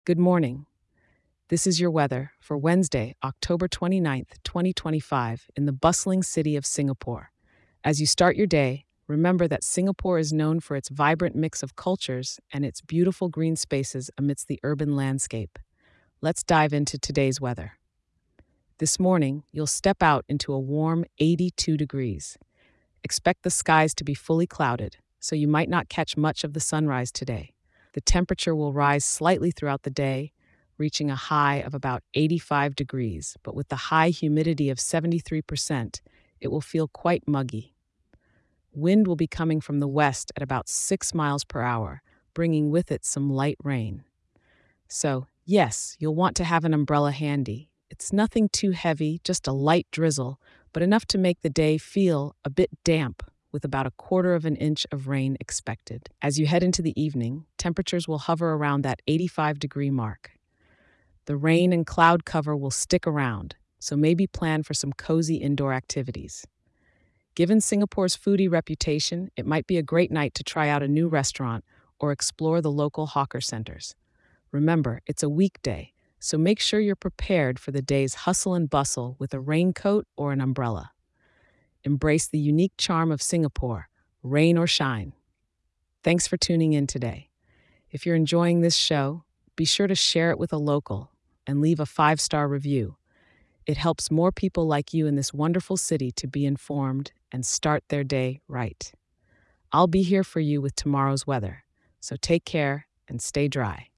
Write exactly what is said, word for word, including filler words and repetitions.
Good morning. This is your weather for Wednesday, October twenty-ninth, twenty twenty-five, in the bustling city of Singapore. As you start your day, remember that Singapore is known for its vibrant mix of cultures and its beautiful green spaces amidst the urban landscape. Let's dive into today's weather. This morning, you'll step out into a warm eighty-two degrees. Expect the skies to be fully clouded, so you might not catch much of the sunrise today. The temperature will rise slightly throughout the day, reaching a high of about eighty-five degrees, but with the high humidity of seventy-three percent, it will feel quite muggy. Wind will be coming from the west at about six miles per hour, bringing with it some light rain. So, yes, you'll want to have an umbrella handy. It's nothing too heavy, just a light drizzle, but enough to make the day feel a bit damp, with about a quarter of an inch of rain expected. As you head into the evening, temperatures will hover around that eighty-five degree mark. The rain and cloud cover will stick around, so maybe plan for some cozy indoor activities. Given Singapore's foodie reputation, it might be a great night to try out a new restaurant or explore the local hawker centers. Remember, it's a weekday, so make sure you're prepared for the day's hustle and bustle with a raincoat or an umbrella. Embrace the unique charm of Singapore, rain or shine. Thanks for tuning in today. If you're enjoying this show, be sure to share it with a local and leave a five-star review. It helps more people like you in this wonderful city to be informed and start their day right. I'll be here for you with tomorrow's weather, so take care and stay dry.